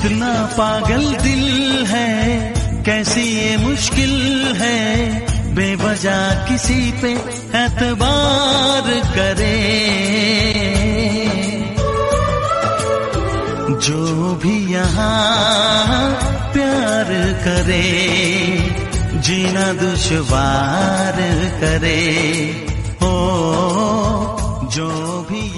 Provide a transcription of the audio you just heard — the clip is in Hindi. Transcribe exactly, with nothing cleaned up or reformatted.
कितना पागल दिल है, कैसी ये मुश्किल है, बेवजह किसी पे एतबार करे। जो भी यहाँ प्यार करे, जीना दुश्वार करे। ओ जो भी